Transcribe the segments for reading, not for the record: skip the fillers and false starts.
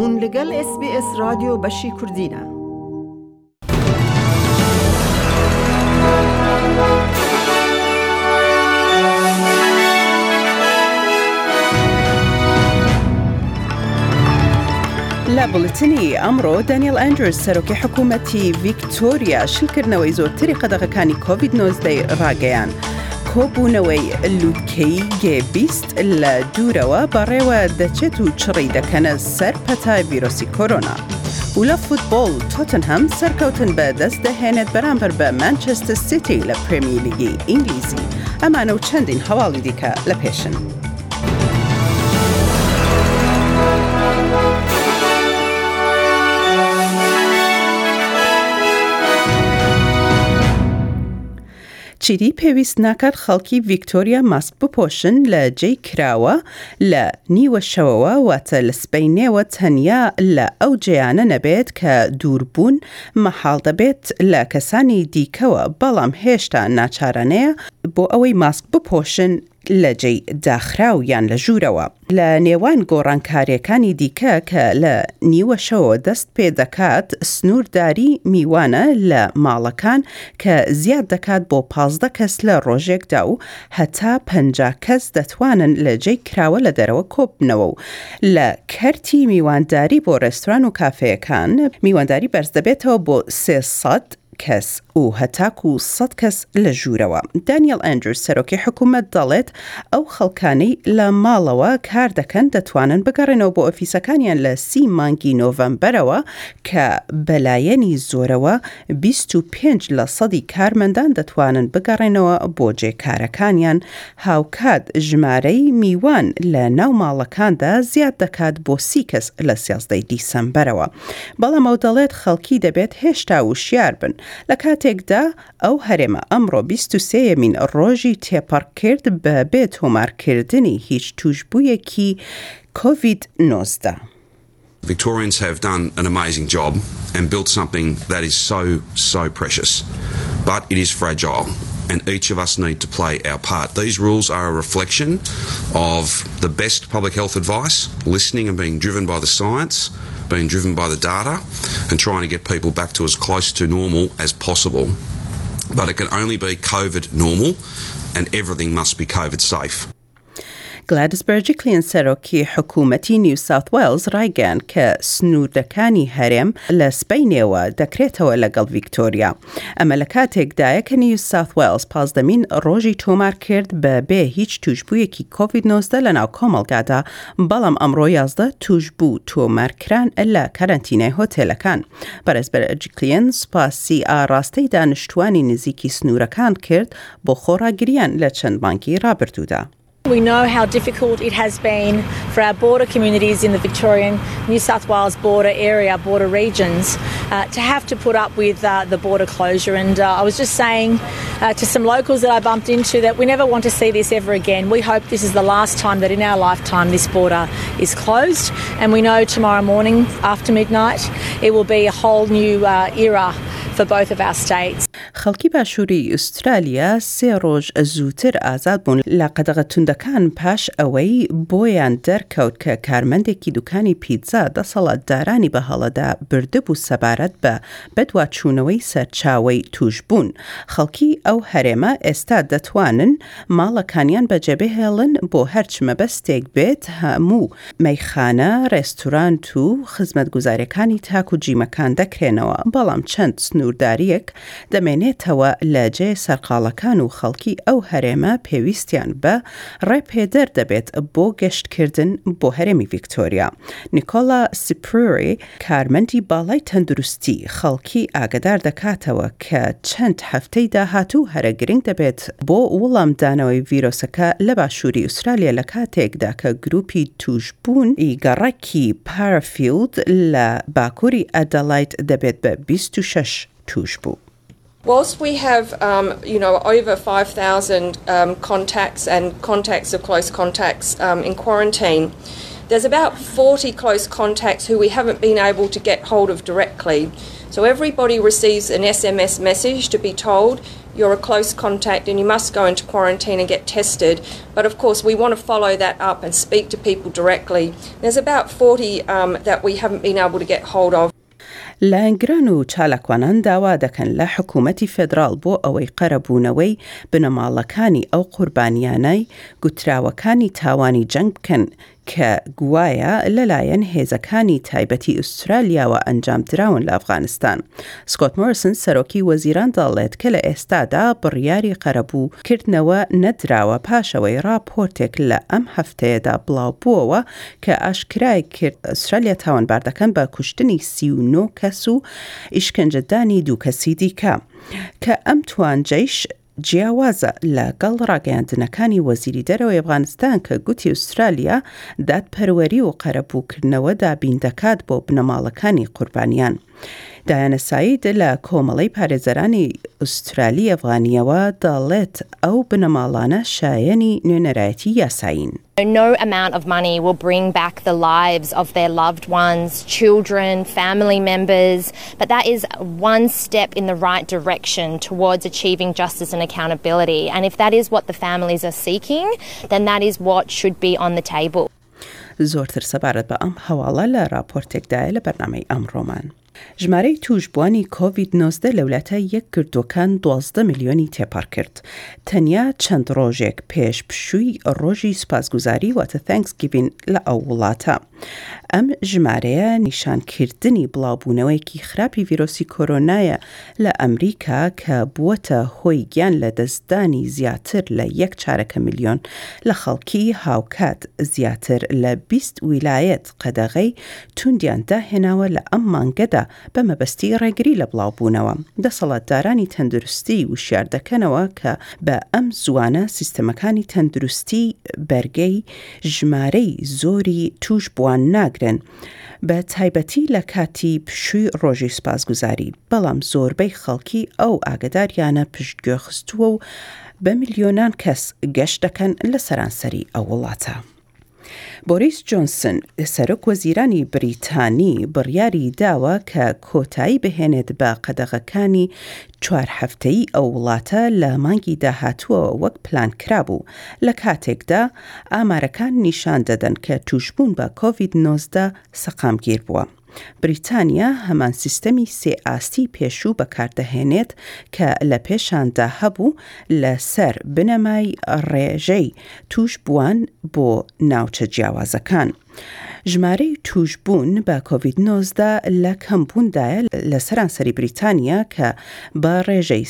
بوون لەگەڵ SBS رادیۆ بەشی کوردینە. لە بڵتنی ئەمڕۆ دانیێل ئەندروز سەرۆکی حکوومەتی ڤیکتۆریا شلکردنەوەی زۆرتری قەدەغەکانی کۆڤید-19 ڕاگەیان. کۆبوونەوەی لووتکەی G20 لە دوورەوە بەڕێوە دەچێت و چڕی دەکەنە سەر پەتای ڤیرۆسی کۆرۆنا. و لە فوتبۆڵ تۆتنهەم سەرکەوتن بە دەست دەهێنێت بەرامبەر بە مانچستر سیتی لە پرێمیر لیگی ئینگلیزی. ئەمانە و چەندین هەواڵی دیکە لە پێشن. چیری پێویست ناکات خەڵکی ڤیکتۆریا ماسک بپۆشن لە جێی کراوە لە نیوە شەوەوە واتە لە سبەینێوە تەنیا لە ئەو جێیانە نەبێت کە دووربوون مەحاڵ دەبێت لە کەسانی دیکەوە، بەڵام هێشتا ناچارانەیە بۆ ئەوەی ماسک بپۆشن لە جێی داخراو یان لە ژوورەوە. لە نێوان گۆڕانکاریەکانی دیکە کە لە نیوە شەوە دەست پێ دەکات، سنوورداری میوانە لە ماڵەکان کە زیاد دەکات بۆ 15 کەس لە ڕۆژێکدا و هەتا 50 کەس دەتوانن لە جێی کراوە لە دەرەوە کۆبنەوە و لە کەرتی میوانداری بۆ ڕێستوران و کافەیەکان میوانداری بەرز دەبێتەوە بۆ 300 کەس و هەتاکو 100 کەس لە ژوورەوە. دانیێل ئەندروز سەرۆکی حکوومەت دەڵێت ئەو خەڵکانەی لە ماڵەوە کار دەکەن دەتوانن بگەڕێنەوە بۆ ئۆفیسەکانیان لە 30 مانگی نۆڤەمبەرەوە کە بەلایەنی زۆرەوە 25% کارمەندان دەتوانن بگەڕێنەوە بۆ جێکارەکانیان. هاوکات ژمارەی میوان لە ناو ماڵەکاندا زیاد دەکات بۆ 30 کەس لە 13 دیسەمبەرەوە. بەڵام ئەو دەڵێت خەڵکی دەبێت هێشتا وشیار بن. لە کاتێکدا ئەو هەرێمە ئەمڕۆ 23یەمین ڕۆژی تێپەڕ کرد بە بێت تۆمارکردنی هیچ توشبوویەکی کۆڤید-19. Victorians have done an amazing job and built something that is so precious, but it is fragile and each of us need to play our part. These rules are a reflection of the best public health advice, listening and being driven by the science, being driven by the data and trying to get people back to as close to normal as possible. But it can only be COVID normal and everything must be COVID safe. گلادس بەرجیکلین سەرۆکی حکوومەتی نیو ساوت وێلز ڕایگەیاند کە سنووردەکانی هەرێم لە سبەینێوە دەکرێتەوە لەگەڵ ڤیکتۆریا. ئەمە لە کاتێکدایە کە نیو ساوت وێلز 15مین ڕۆژی تۆمار کرد بە بێ هیچ توشبوویەکی کۆڤید-19 لە ناو کۆمەڵگادا، بەڵام ئەمڕۆ 11 توشبوو تۆمارکران لە کارەنتینای هۆتێلەکان. بەرز بەرجیکلین سوپاسی ئاڕاستەی دانیشتوانی نزیکی سنوورەکان کرد بۆ خۆڕاگریان لە چەند مانگی ڕابردوودا. We know how difficult it has been for our border communities in the Victorian, New South Wales border area, border regions, to have to put up with the border closure. And I was just saying to some locals that I bumped into that we never want to see this ever again. We hope this is the last time that in our lifetime this border is closed. And we know tomorrow morning after midnight it will be a whole new era for both of our states. خەڵکی باشووری ئوسترالیا 3 ڕۆژ زووتر ئازاد بوون لە قەدەغە توندەکان پاش ئەوەی بۆیان دەرکەوت کە کارمەندێکی دوکانی پیتزا دەسەڵاتدارانی بە هەڵەدا بردبوو سەبارەت بە بەدواچوونەوەی سەرچاوەی توشبوون. خەڵکی ئەو هەرێمە ئێستا دەتوانن ماڵەکانیان بەجێبهێڵن بۆ هەرچ مەبەستێک بێت، هەموو مەیخانە، ڕێستورانت و خزمەتگوزاریەکانی تاک و جیمەکان دەکرێنەوە، بەڵام چەند سنوورداریەک دەمێنێتەوە لە جێ سەرقاڵەکان و خەڵکی ئەو هەرێمە پێویستیان بە ڕێپێدەر دەبێت بۆ گەشتکردن بۆ هەرێمی ڤیکتۆریا. نیکۆلا سپروری کارمەندی باڵای تەندروستی خەڵکی ئاگدار دەکاتەوە کە چەند هەفتەی داهاتوو هەرە گرنگ دەبێت بۆ وەڵامدانەوەی ڤیرۆسەکە لە باشووری ئوسترالیا لە کاتێکدا کە گروپی توشبوون گەڕەکی پارافیلد لە باکووری ئەدەلایت دەبێت بە 26 توش بوو. Whilst we have, over 5,000 contacts and contacts of close contacts in quarantine, there's about 40 close contacts who we haven't been able to get hold of directly. So everybody receives an SMS message to be told you're a close contact and you must go into quarantine and get tested. But of course, we want to follow that up and speak to people directly. There's about 40 that we haven't been able to get hold of. لانگران و چالاکوانان داوا دەکەن لە حکوومەتی فێدراڵ بۆ ئەوەی قەرەبوونەوەی بنەماڵەکانی ئەو قوربانیانەی گوتراوەکانی تاوانی جەنگ بکەن کە گوایە لەلایەن هێزەکانی تایبەتی ئوسترالیاوە ئەنجام دراون لە ئەفغانستان. سکۆت مۆریسن سەرۆکی وەزیران دەڵێت کە لە ئێستادا بڕیاری قەرەبووکردنەوە نەدراوە پاشەوەی راپۆرتێک لە ئەم هەفتەیەدا بڵاو بووەوە کە ئاشکرای کرد ئوسترالیا تاوانبار دەکەن بە کوشتنی 39 کەس و ئیشکەنجەدانی 2 کەسی دیکە کە ئەم توانجەیش جیاوازە لەگەڵ ڕاگەیاندنەکانی وەزیری دەرەوەی ئەفغانستان کە گوتی ئوسترالیا دادپەروەری و قەرەبووکردنەوە دابین دەکات بۆ بنەماڵەکانی قوربانیان. دایانە ساید لە کۆمەڵەی پارێزەرانی ئوسترالی ئەفغانیەوە دەڵێت ئەو بنەماڵانە شایەنی نوێنەرایەتی یاساین. No amount of money will bring back the lives of their loved ones, children, family members, but that is one step in the right direction towards achieving justice and accountability. And if that is what the families are seeking, then that is what should be on the table. زۆرتر سەبارەت بە ئەم هەواڵە لە راپۆرتێکدایە لە بەرنامەی ئەمڕۆمان. ژمارەی توشبوانی کۆڤید-19 لە وڵاتە یەکگرتوەکان 12 میلیۆنی تێپەڕ کرد. تەنیا چەند ڕۆژێک پێش پشووی ڕۆژی سوپاسگوزاری واتە تانکسگیڤین لە ئەو وڵاتە. ئەم ژمارەیە نیشانکردنی بڵاوبوونەوەیەکی خراپی ڤیرۆسی کۆرۆنایە لە ئەمریکا کە بووەتە هۆی گیان لە دەستدانی زیاتر لە 1.4 میلیۆن لە خەڵکی هاوکات زیاتر لە 20 ویلایەت قەدەغەی توندیان داهێناوە لە ئەم مانگەدا بە مەبەستی ڕێگری لە بڵاوبوونەوە. دەسەڵاتدارانی تەندروستی وشیار دەکەنەوە کە بە ئەم زوانە سیستەمەکانی تەندروستی بەرگەی ژمارەی زۆری توش بوان ناگرن بە تایبەتی لە کاتی پشووی ڕۆژی سوپاسگوزاری، بەڵام زۆربەی خەڵکی ئەو ئاگداریانە پشتگوێ خستووە و بە میلیۆنان کەس گەشت دەکەن لە سەرانسەری ئەو وڵاتە. بۆریس جۆنسن سەرۆک وەزیرانی بریتانی بڕیاری داوە کە کۆتایی بهێنێت بە قەدەغەکانی 4 هەفتەیی ئەو وڵاتە لە مانگی داهاتووە وەک پلان کرابوو لە کاتێکدا ئامارەکان نیشان دەدەن کە توشبوون بە کۆڤید-19 سەقامگیر بووە. بریتانیا هەمان سیستەمی سێ ئاستی پێشوو بەکاردەهێنێت کە لە پێشاندا هەبوو لەسەر بنەمای ڕێژەی توش بووان بۆ ناوچە جیاوازەکان. ژمارەی توشبوون بە کۆڤید-19 لە کەمبووندایە لە سەرانسەری بریتانیا کە بە ڕێژەی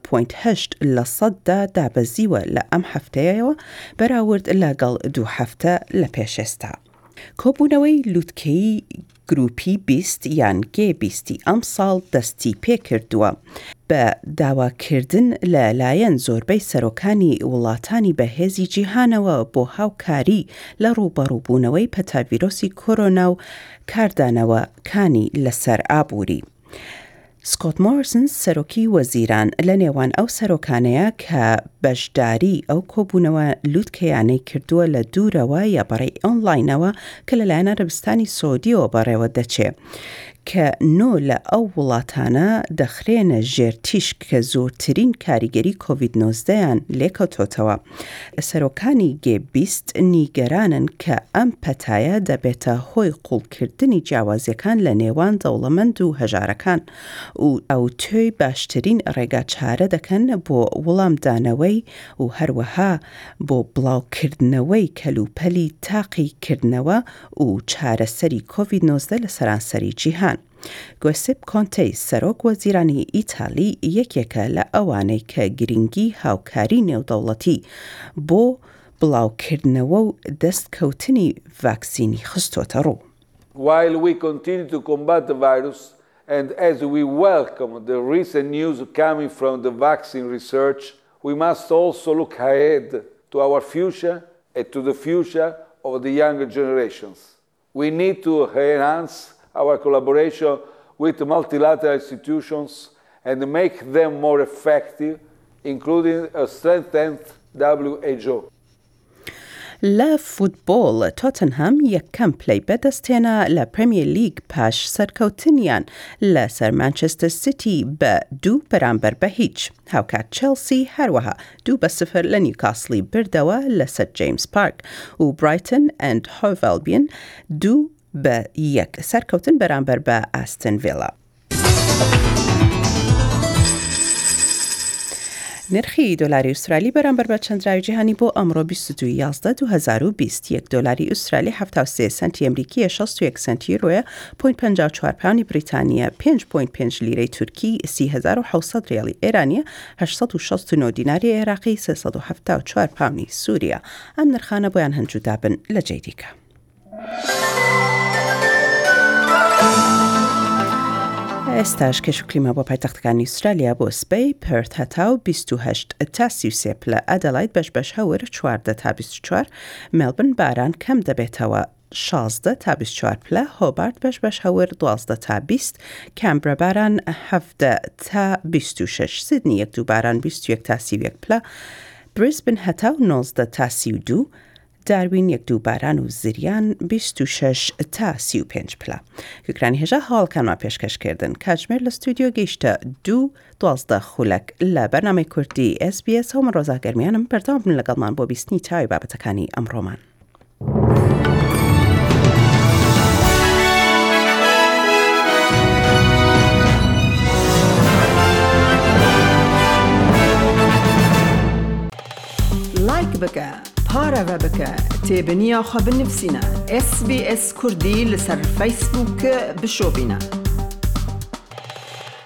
13.8% دابەزیوە لە ئەم هەفتەیەوە بەراورد لەگەڵ 2 هەفتە لە پێشێستا. کۆبوونەوەی لووتکەی گروپی 20 یان G20 ئەم ساڵ دەستی پێ کردووە بە داواکردن لەلایەن زۆربەی سەرۆکانی وڵاتانی بەهێزی جیهانەوە بۆ هاوکاری لە ڕوبەڕووبوونەوەی پەتاڤیرۆسی کۆرۆنا و کاردانەوەکانی لەسەر ئابووری. سکۆت مۆریسن سەرۆکی وەزیران لە نێوان ئەو سەرۆکانەیە کە بەشداری ئەو کۆبوونەوە لووتکەیانەی کردووە لە دوورەوە یا بەڕێی ئۆنلاینەوە کە لەلایەن عەرەبستانی سعودیەوە بەڕێوە دەچێت کە 9 لە ئەو وڵاتانە دەخرێنە ژێر تیشک کە زۆرترین کاریگەری کۆڤید-19یان لێکەوتۆتەوە. سەرۆکانی G20 نیگەرانن کە ئەم پەتایە دەبێتە هۆی قوڵکردنی جیاوازیەکان لە نێوان دەوڵەمەند و هەژارەکان و ئەو توێی باشترین ڕێگا چارە دەکەن بۆ وەڵامدانەوەی و هەروەها بۆ بڵاوکردنەوەی کەلوپەلی تاقیکردنەوە و چارەسەری کۆڤید-19 لە سەرانسەری جیهان. گۆسپ کۆنتەی سەرۆک وەزیرانی ئیتالی یەکێکە لە ئەوانەی کە گرنگی هاوکاری نێودەوڵەتی بۆ بڵاوکردنەوە و دەستکەوتنی ڤاکسینی خستۆتە ڕوو. While we continue to combat the virus and as we welcome the recent news coming from the vaccine research, we must also look ahead to our future and to the future of the younger generations. We need to enhance our collaboration with multilateral institutions and make them more effective, including a strengthened WHO. لا فوتبول توتنهام یەکەم پلەی بەدەستێنا لە پرێمیر لیگ پاش سەرکەوتنیان لەسەر مانچستر سیتی بە 2 بەرامبەر بە هیچ. هاوکات چێلسی هەروەها 2-0 لە نیوکاسلی بردەوە لەسەر جیمز پارک و برایتن ئەند هۆڤ ئەلبیۆن 2-1 سەرکەوتن بەرامبەر بە ئاستن ڤیلا. نرخی دلاری ئوسترالی بەرامبەر بە چەندراوی جیهانی بۆ ئەمڕۆ 22/11/2020 1 دلاری ئوسترالی 73 سنتی ئەمریکیە 61 سنتی یورۆیە 0.54 پاونی بریتانیا 5.5 لیرەی تورکی 3700 ریالی ئێرانیە 869 دیناری عێراقی 374 پاونی سووریا. ئەم نرخانە بۆیان هەنجودا بن لە جێی دیکە. ئێستاش کەش و کلیمە بۆ پایتەختەکانی ئوسترالیا بۆ سبەی پرت هەتاو 28 تا 33 لە ئەدەلاید بەش هەور 14 تا 24 مێلبن باران کەم دەبێتەوە 16 تا 24 پلە هۆبارت بەش هەور 12 تا 20 کامبرە باران 17 تا 26 سیدنی یەکدو باران 21 تا 31 پلە بریسبن هەتاو 19 تا 32 داروین یەکدو باران و زریان 26 تا 35 پلە. گوکرانی هێژە هاڵکانمان پێشکەشکردن کاتژمێر لە ستودیۆ گەیشتە 2-12 خولەک لە بەرنامەی کوردی SBS هەومە ڕۆزا گەرمیانم بەردەوام بن لەگەڵمان بۆ بیستنی تاوی بابەتەکانی ئەمڕۆمان. لایک بکە پارەوە بکە تێبنییا خە بنفسینە SBS کوردی لەسەر فیسبووک بشۆبینە.